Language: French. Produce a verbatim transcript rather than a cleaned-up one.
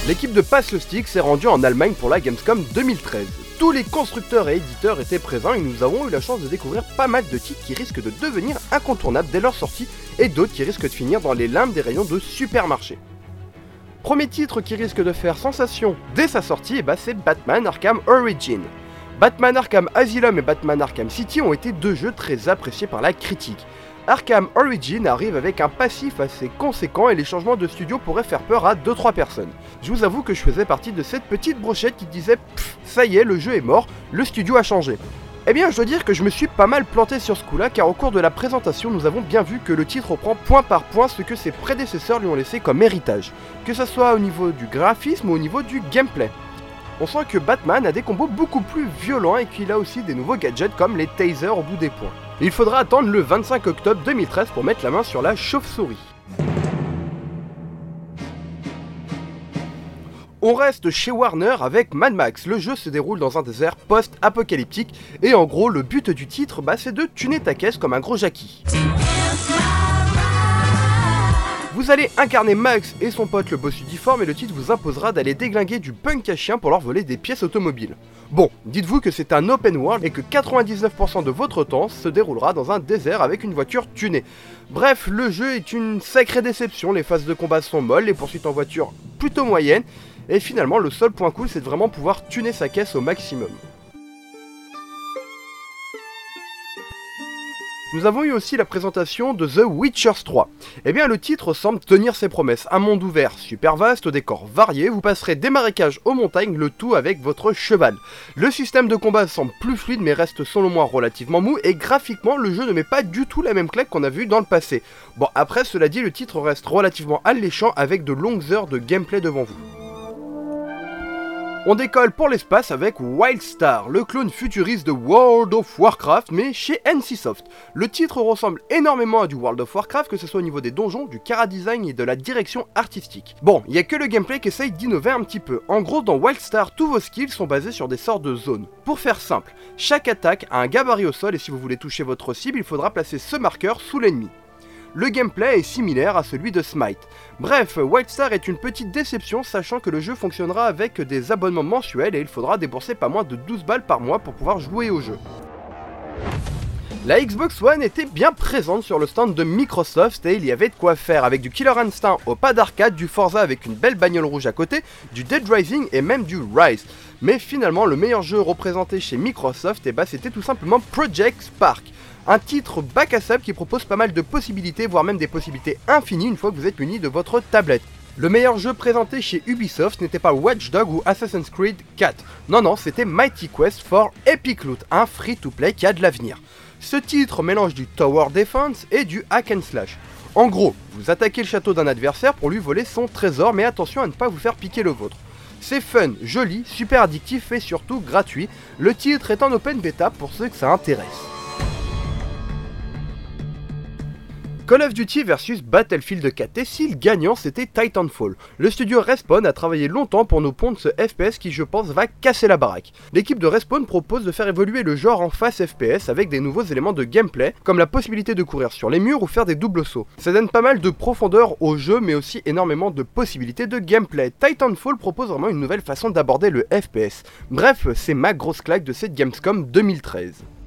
L'équipe de Pass le Stick s'est rendue en Allemagne pour la Gamescom deux mille treize. Tous les constructeurs et éditeurs étaient présents et nous avons eu la chance de découvrir pas mal de titres qui risquent de devenir incontournables dès leur sortie et d'autres qui risquent de finir dans les limbes des rayons de supermarchés. Premier titre qui risque de faire sensation dès sa sortie, et bah c'est Batman Arkham Origins. Batman Arkham Asylum et Batman Arkham City ont été deux jeux très appréciés par la critique. Arkham Origins arrive avec un passif assez conséquent et les changements de studio pourraient faire peur à deux trois personnes. Je vous avoue que je faisais partie de cette petite brochette qui disait pfff, ça y est, le jeu est mort, le studio a changé. Eh bien, je dois dire que je me suis pas mal planté sur ce coup-là, car au cours de la présentation, nous avons bien vu que le titre reprend point par point ce que ses prédécesseurs lui ont laissé comme héritage, que ce soit au niveau du graphisme ou au niveau du gameplay. On sent que Batman a des combos beaucoup plus violents et qu'il a aussi des nouveaux gadgets comme les tasers au bout des poings. Il faudra attendre le vingt-cinq octobre deux mille treize pour mettre la main sur la chauve-souris. On reste chez Warner avec Mad Max. Le jeu se déroule dans un désert post-apocalyptique et en gros le but du titre bah, c'est de tuner ta caisse comme un gros Jackie. Vous allez incarner Max et son pote le boss uniforme et le titre vous imposera d'aller déglinguer du punk à chien pour leur voler des pièces automobiles. Bon, dites-vous que c'est un open world et que quatre-vingt-dix-neuf pour cent de votre temps se déroulera dans un désert avec une voiture tunée. Bref, le jeu est une sacrée déception, les phases de combat sont molles, les poursuites en voiture plutôt moyennes, et finalement le seul point cool c'est de vraiment pouvoir tuner sa caisse au maximum. Nous avons eu aussi la présentation de The Witcher trois. Eh bien le titre semble tenir ses promesses, un monde ouvert super vaste, au décor varié, vous passerez des marécages aux montagnes, le tout avec votre cheval. Le système de combat semble plus fluide mais reste selon moi relativement mou et graphiquement le jeu ne met pas du tout la même claque qu'on a vu dans le passé. Bon après cela dit le titre reste relativement alléchant avec de longues heures de gameplay devant vous. On décolle pour l'espace avec Wildstar, le clone futuriste de World of Warcraft, mais chez N C Soft. Le titre ressemble énormément à du World of Warcraft, que ce soit au niveau des donjons, du chara-design et de la direction artistique. Bon, il n'y a que le gameplay qui essaye d'innover un petit peu. En gros, dans Wildstar, tous vos skills sont basés sur des sortes de zones. Pour faire simple, chaque attaque a un gabarit au sol et si vous voulez toucher votre cible, il faudra placer ce marqueur sous l'ennemi. Le gameplay est similaire à celui de Smite. Bref, Wildstar est une petite déception sachant que le jeu fonctionnera avec des abonnements mensuels et il faudra débourser pas moins de douze balles par mois pour pouvoir jouer au jeu. La Xbox One était bien présente sur le stand de Microsoft et il y avait de quoi faire avec du Killer Instinct au pas d'arcade, du Forza avec une belle bagnole rouge à côté, du Dead Rising et même du Rise. Mais finalement le meilleur jeu représenté chez Microsoft et bah, c'était tout simplement Project Spark. Un titre bac à sable qui propose pas mal de possibilités, voire même des possibilités infinies une fois que vous êtes muni de votre tablette. Le meilleur jeu présenté chez Ubisoft n'était pas Watch Dogs ou Assassin's Creed quatre. Non non, c'était Mighty Quest for Epic Loot, un free-to-play qui a de l'avenir. Ce titre mélange du Tower Defense et du Hack and Slash. En gros, vous attaquez le château d'un adversaire pour lui voler son trésor, mais attention à ne pas vous faire piquer le vôtre. C'est fun, joli, super addictif et surtout gratuit. Le titre est en open beta pour ceux que ça intéresse. Call of Duty versus Battlefield quatre, et si le gagnant c'était Titanfall. Le studio Respawn a travaillé longtemps pour nous pondre ce F P S qui je pense va casser la baraque. L'équipe de Respawn propose de faire évoluer le genre en face F P S avec des nouveaux éléments de gameplay, comme la possibilité de courir sur les murs ou faire des doubles sauts. Ça donne pas mal de profondeur au jeu mais aussi énormément de possibilités de gameplay. Titanfall propose vraiment une nouvelle façon d'aborder le F P S. Bref, c'est ma grosse claque de cette Gamescom deux mille treize.